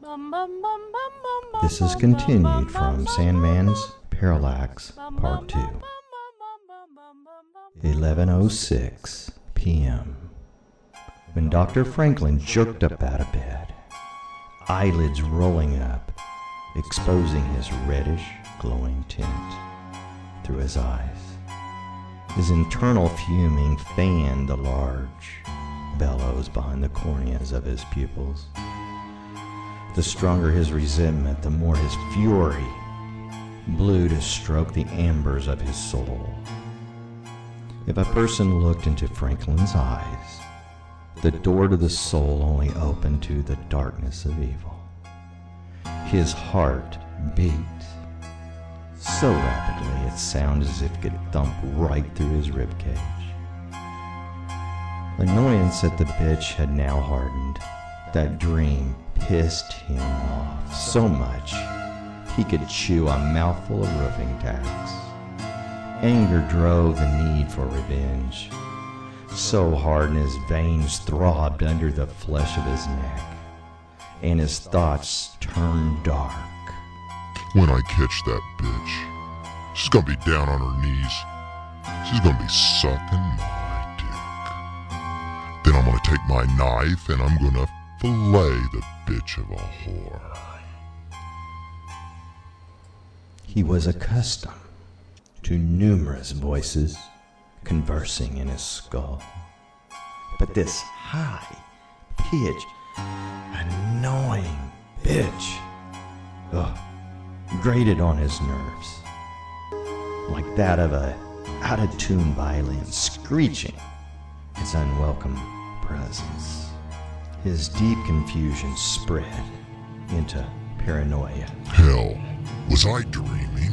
This is continued from Sandman's Parallax, Part 2. 11:06 p.m. When Dr. Franklin jerked up out of bed, eyelids rolling up, exposing his reddish, glowing tint through his eyes. His internal fuming fanned the large bellows behind the corneas of his pupils. The stronger his resentment, the more his fury blew to stroke the ambers of his soul. If a person looked into Franklin's eyes, the door to the soul only opened to the darkness of evil. His heart beat so rapidly it sounded as if it could thump right through his ribcage. Annoyance at the bitch had now hardened. That dream pissed him off so much he could chew a mouthful of roofing tacks. Anger drove the need for revenge. So hard his veins throbbed under the flesh of his neck, and his thoughts turned dark. When I catch that bitch, she's gonna be down on her knees. She's gonna be sucking my dick. Then I'm gonna take my knife and I'm gonna fillet the bitch of a whore. He was accustomed to numerous voices conversing in his skull, but this high-pitched, annoying bitch grated on his nerves, like that of a out-of-tune violin screeching his unwelcome presence. His deep confusion spread into paranoia. Hell, was I dreaming?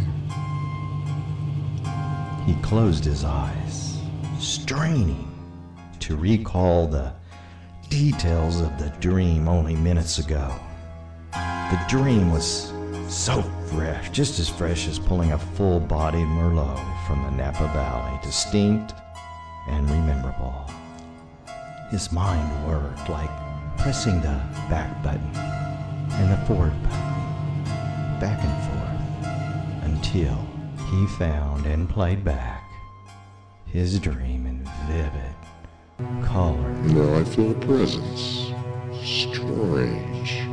He closed his eyes, straining to recall the details of the dream only minutes ago. The dream was so fresh, just as fresh as pulling a full-bodied Merlot from the Napa Valley, distinct and rememberable. His mind worked like pressing the back button and the forward button, back and forth, until he found and played back his dream in vivid color. Now I feel a presence. Strange.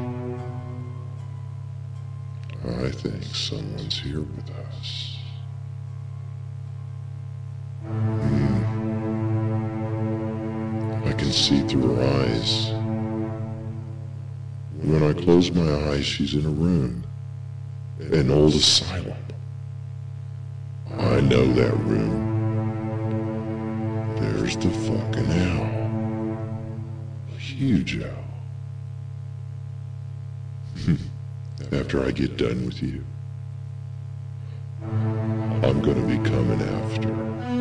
I think someone's here with us. I can see through her eyes. When I close my eyes, she's in a room. An old asylum. I know that room. There's the fucking owl. A huge owl. After I get done with you, I'm gonna be coming after.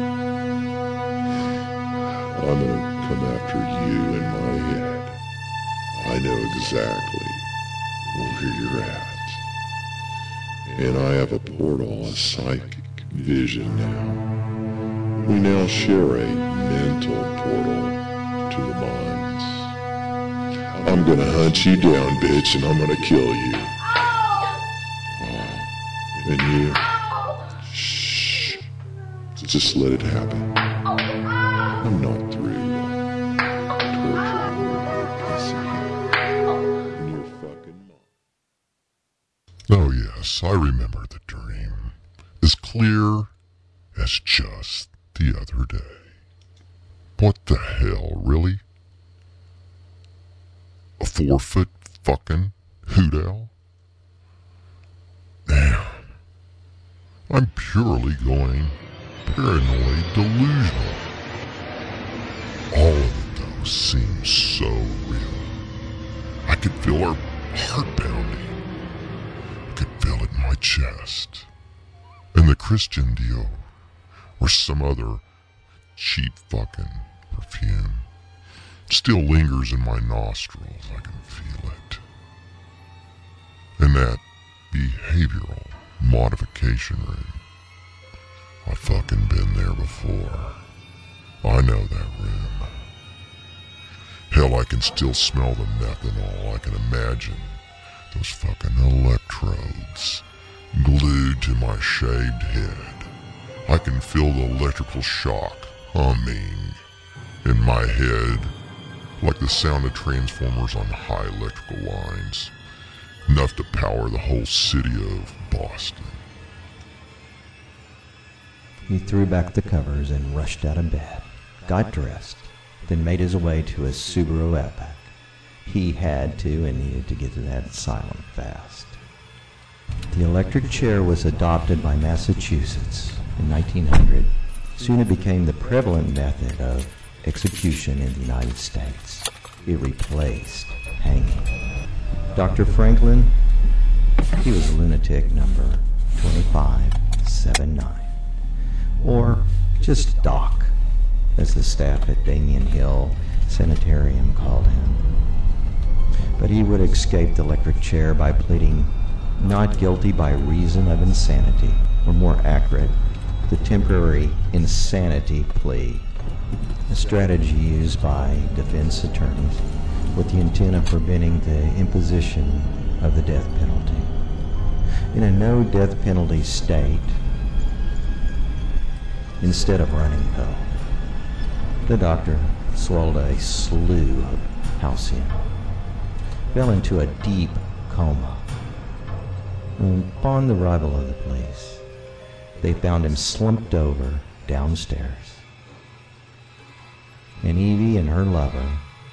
I'm gonna come after you in my head. I know exactly where you're at. And I have a portal, a psychic vision now. We now share a mental portal to the minds. I'm gonna hunt you down, bitch, and I'm gonna kill you. And you, shh, just let it happen. I'm not through torturing your piece of you and your fucking mom. Oh yes, I remember the dream. As clear as just the other day. What the hell, really? A 4-foot fucking hoot owl? Damn. I'm purely going paranoid delusional. All of it, though, seems so real. I could feel her heart pounding. I could feel it in my chest. And the Christian Dior, or some other cheap fucking perfume, still lingers in my nostrils. I can feel it. And that behavioral modification room. I've fucking been there before. I know that room. Hell, I can still smell the methanol. I can imagine those fucking electrodes glued to my shaved head. I can feel the electrical shock humming in my head like the sound of transformers on high electrical lines, enough to power the whole city of Boston. He threw back the covers and rushed out of bed, got dressed, then made his way to his Subaru Outback. He had to and needed to get to that asylum fast. The electric chair was adopted by Massachusetts in 1900. Soon it became the prevalent method of execution in the United States. It replaced hanging. Dr. Franklin, he was lunatic number 2579, or just Doc, as the staff at Damien Hill Sanitarium called him. But he would escape the electric chair by pleading not guilty by reason of insanity, or more accurate, the temporary insanity plea, a strategy used by defense attorneys with the intent of preventing the imposition of the death penalty. In a no death penalty state, instead of running though, the doctor swallowed a slew of halcyon, fell into a deep coma. And upon the arrival of the police, they found him slumped over downstairs, and Evie and her lover,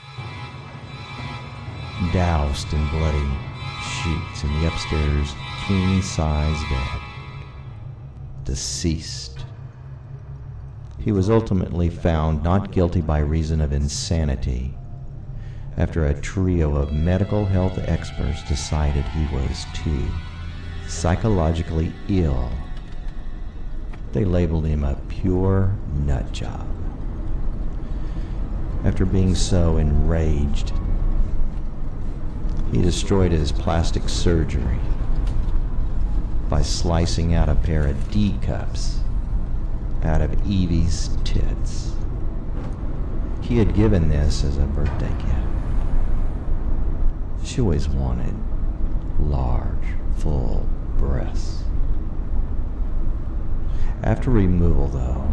doused in bloody sheets in the upstairs king-size bed, deceased. He was ultimately found not guilty by reason of insanity after a trio of medical health experts decided he was too psychologically ill. They labeled him a pure nut job. After being so enraged, he destroyed his plastic surgery by slicing out a pair of D cups out of Evie's tits. He had given this as a birthday gift. She always wanted large, full breasts. After removal, though,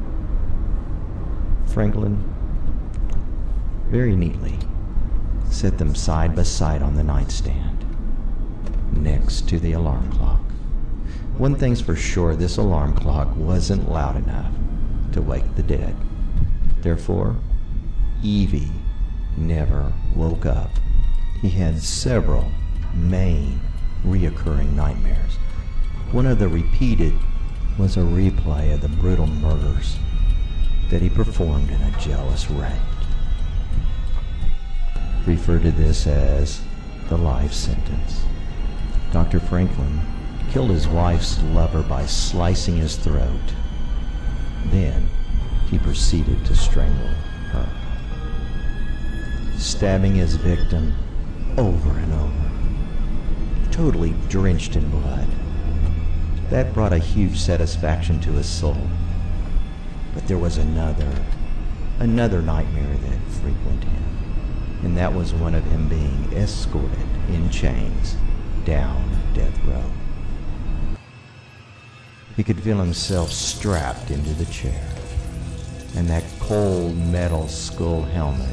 Franklin very neatly set them side by side on the nightstand, next to the alarm clock. One thing's for sure, this alarm clock wasn't loud enough to wake the dead. Therefore, Evie never woke up. He had several main reoccurring nightmares. One of the repeated was a replay of the brutal murders that he performed in a jealous rage. Referred to this as the life sentence. Dr. Franklin killed his wife's lover by slicing his throat. Then he proceeded to strangle her, stabbing his victim over and over, totally drenched in blood. That brought a huge satisfaction to his soul. But there was another nightmare that frequented him, and that was one of him being escorted in chains down death row. He could feel himself strapped into the chair, and that cold metal skull helmet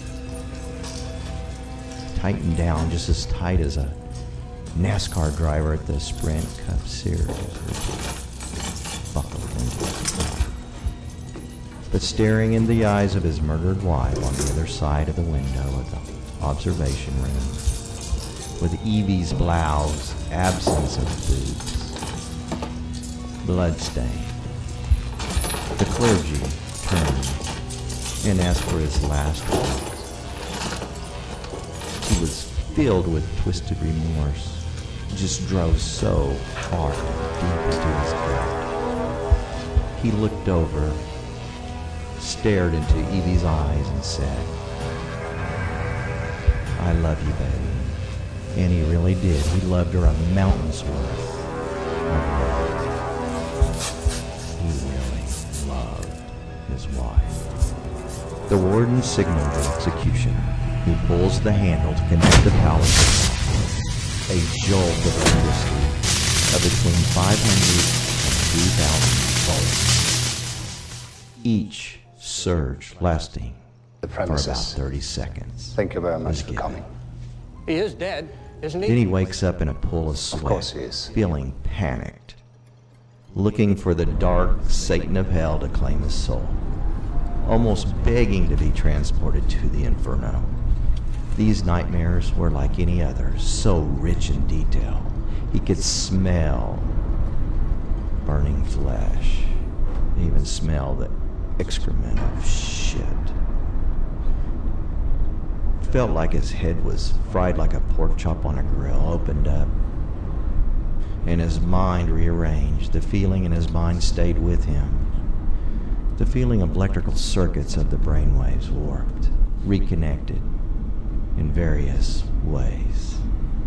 tightened down just as tight as a NASCAR driver at the Sprint Cup Series buckled into. But staring in the eyes of his murdered wife on the other side of the window of the observation room, with Evie's blouse, absence of boobs, bloodstained, the clergy turned and asked for his last words. He was filled with twisted remorse. It just drove so hard deep into his gut. He looked over, stared into Evie's eyes and said, "I love you, baby." And he really did. He loved her a mountain's worth of love. He really loved his wife. The warden signaled the executioner, who pulls the handle to connect the power. A a jolt of electricity of between 500 and 2,000 volts. Each surge lasting for about 30 seconds. Thank you very much for coming. He is dead, isn't he? Then he wakes up in a pool of sweat, Of course he is. feeling panicked, looking for the dark Satan of hell to claim his soul, almost begging to be transported to the inferno. These nightmares were like any others, so rich in detail. He could smell burning flesh, even smell the excrement of shit. Felt like his head was fried like a pork chop on a grill, opened up, and his mind rearranged. The feeling in his mind stayed with him. The feeling of electrical circuits of the brainwaves warped, reconnected in various ways.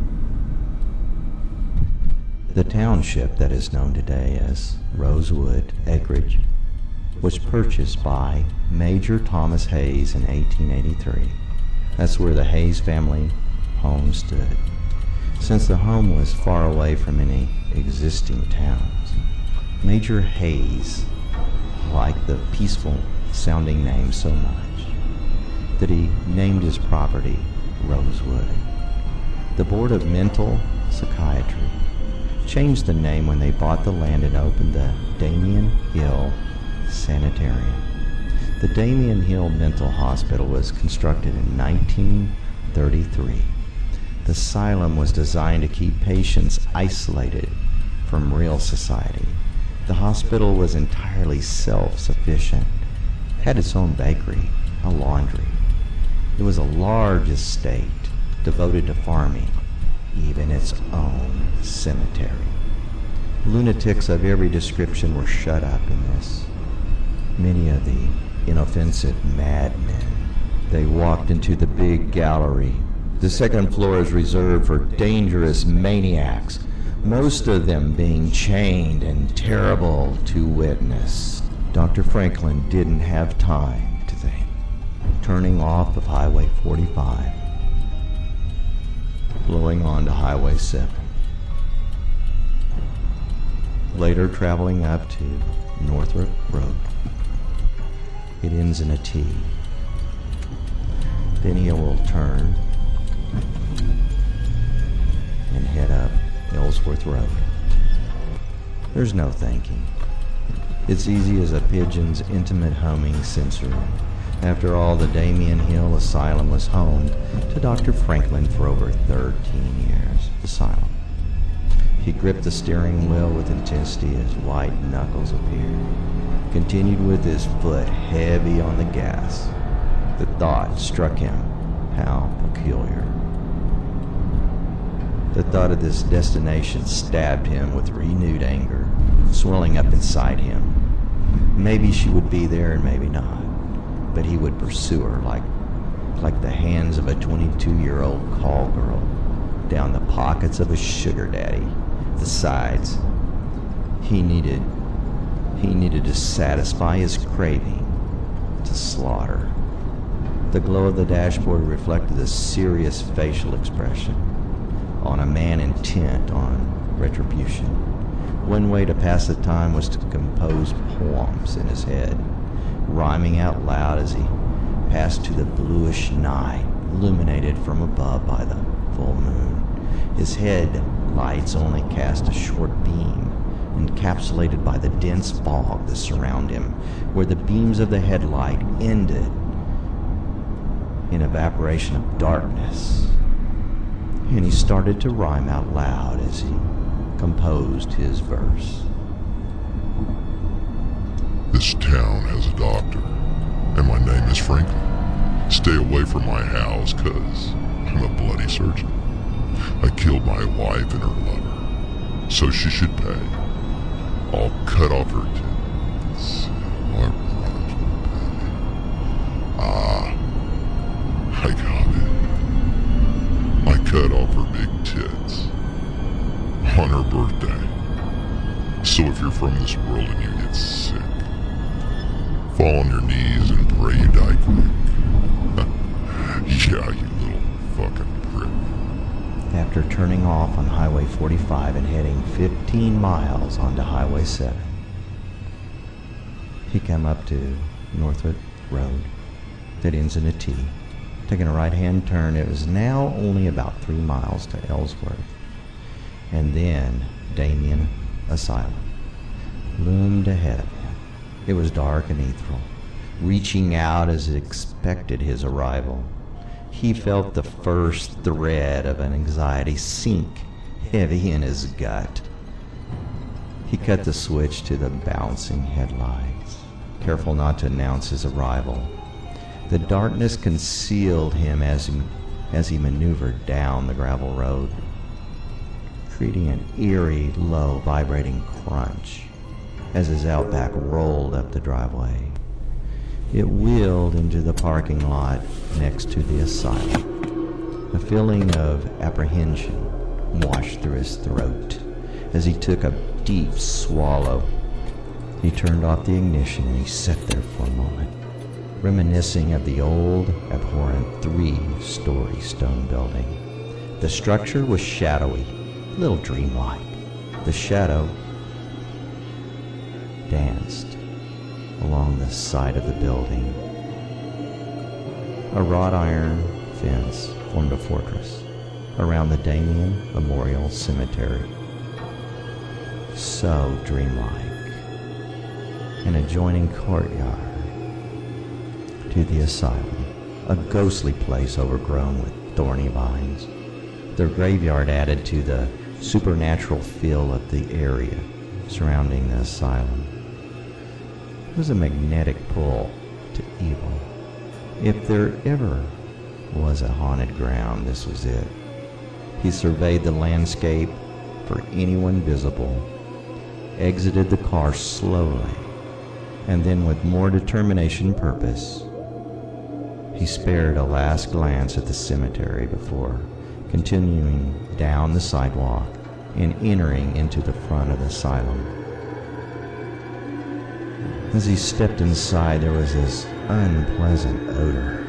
The township that is known today as Rosewood Acreage was purchased by Major Thomas Hayes in 1883. That's where the Hayes family home stood. Since the home was far away from any existing towns, Major Hayes liked the peaceful sounding name so much that he named his property Rosewood. The Board of Mental Psychiatry changed the name when they bought the land and opened the Damien Hill Sanitarium. The Damien Hill Mental Hospital was constructed in 1933. The asylum was designed to keep patients isolated from real society. The hospital was entirely self-sufficient, had its own bakery, a laundry. It was a large estate devoted to farming, even its own cemetery. Lunatics of every description were shut up in this. Many of the inoffensive madmen. They walked into the big gallery. The second floor is reserved for dangerous maniacs, most of them being chained and terrible to witness. Dr. Franklin didn't have time to think. Turning off of Highway 45, blowing on to Highway 7. Later traveling up to Northrop Road. It ends in a T. Then he will turn and head up Ellsworth Road. There's no thinking. It's easy as a pigeon's intimate humming sensory. After all, the Damien Hill Asylum was home to Dr. Franklin for over 13 years. Asylum. He gripped the steering wheel with intensity as white knuckles appeared. Continued with his foot heavy on the gas. The thought struck him, how peculiar. The thought of this destination stabbed him with renewed anger, swelling up inside him. Maybe she would be there and maybe not, but he would pursue her like the hands of a 22-year-old call girl down the pockets of a sugar daddy. Besides, he needed to satisfy his craving to slaughter. The glow of the dashboard reflected a serious facial expression on a man intent on retribution. One way to pass the time was to compose poems in his head, rhyming out loud as he passed to the bluish night, illuminated from above by the full moon. His head lights only cast a short beam, encapsulated by the dense fog that surrounded him, where the beams of the headlight ended in evaporation of darkness. And he started to rhyme out loud as he composed his verse. This town has a doctor, and my name is Franklin. Stay away from my house, 'cause I'm a bloody surgeon. I killed my wife and her lover, so she should pay. I'll cut off her tits. My brothers will pay. Ah, I got it. I cut off her big tits on her birthday. So if you're from this world and you get sick, fall on your knees and pray you die quick. Yeah, you little fucking prick. after turning off on Highway 45 and heading 15 miles onto Highway 7. He came up to Northwood Road that ends in a T. Taking a right-hand turn, it was now only about 3 miles to Ellsworth. And then Damien Asylum loomed ahead of him. It was dark and ethereal, reaching out as it expected his arrival. He felt the first thread of an anxiety sink heavy in his gut. He cut the switch to the bouncing headlights, careful not to announce his arrival. The darkness concealed him as he maneuvered down the gravel road, creating an eerie, low, vibrating crunch as his Outback rolled up the driveway. It wheeled into the parking lot next to the asylum. A feeling of apprehension washed through his throat as he took a deep swallow. He turned off the ignition and he sat there for a moment, reminiscing of the old, abhorrent 3-story stone building. The structure was shadowy, a little dreamlike. The shadow danced along the side of the building. A wrought iron fence formed a fortress around the Damien Memorial Cemetery. So dreamlike. An adjoining courtyard to the asylum, a ghostly place overgrown with thorny vines. The graveyard added to the supernatural feel of the area surrounding the asylum. It was a magnetic pull to evil. If there ever was a haunted ground, this was it. He surveyed the landscape for anyone visible, exited the car slowly, and then with more determination and purpose, he spared a last glance at the cemetery before continuing down the sidewalk and entering into the front of the asylum. As he stepped inside, there was this unpleasant odor.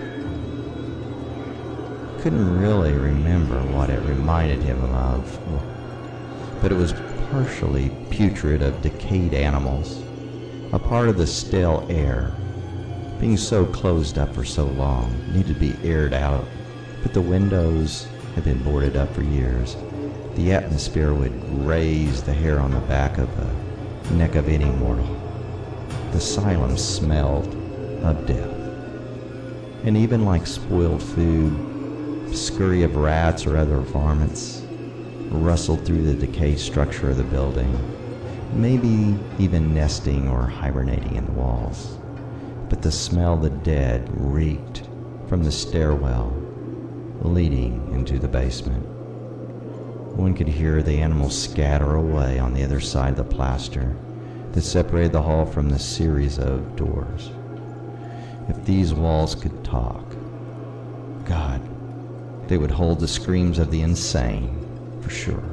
Couldn't really remember what it reminded him of, but it was partially putrid of decayed animals, a part of the stale air. Being so closed up for so long, needed to be aired out, but the windows had been boarded up for years. The atmosphere would raise the hair on the back of the neck of any mortal. The asylum smelled of death. And even like spoiled food, scurry of rats or other varmints rustled through the decayed structure of the building, maybe even nesting or hibernating in the walls. But the smell of the dead reeked from the stairwell leading into the basement. One could hear the animals scatter away on the other side of the plaster that separated the hall from the series of doors. If these walls could talk, God, they would hold the screams of the insane, for sure.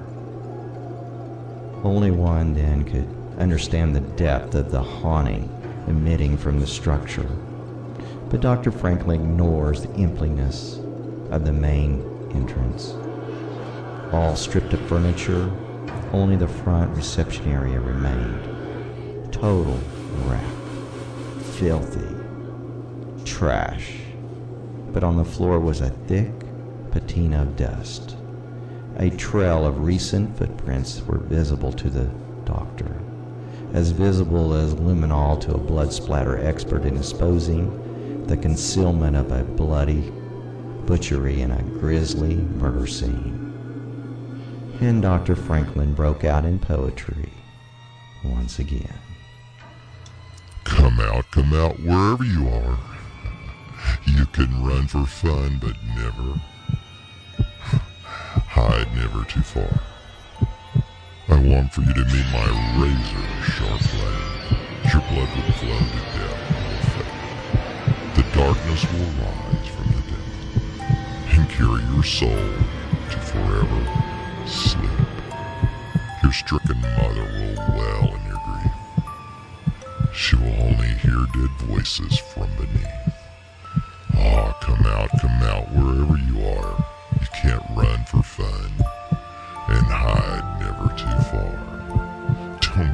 Only one then could understand the depth of the haunting emitting from the structure. But Dr. Franklin ignores the emptiness of the main entrance. All stripped of furniture, only the front reception area remained. Total wreck. Filthy. Trash. But on the floor was a thick patina of dust. A trail of recent footprints were visible to the doctor, as visible as luminol to a blood splatter expert in exposing the concealment of a bloody butchery in a grisly murder scene. And Dr. Franklin broke out in poetry once again. Come out, wherever you are. You can run for fun, but never hide, never too far. I long for you to meet my razor-sharp blade. Your blood will flow to death and will fade. The darkness will rise from the dead and carry your soul to forever sleep. Your stricken mother will wail in your grief. She will only hear dead voices from beneath. Ah, come out, wherever you are. You can't run for fun.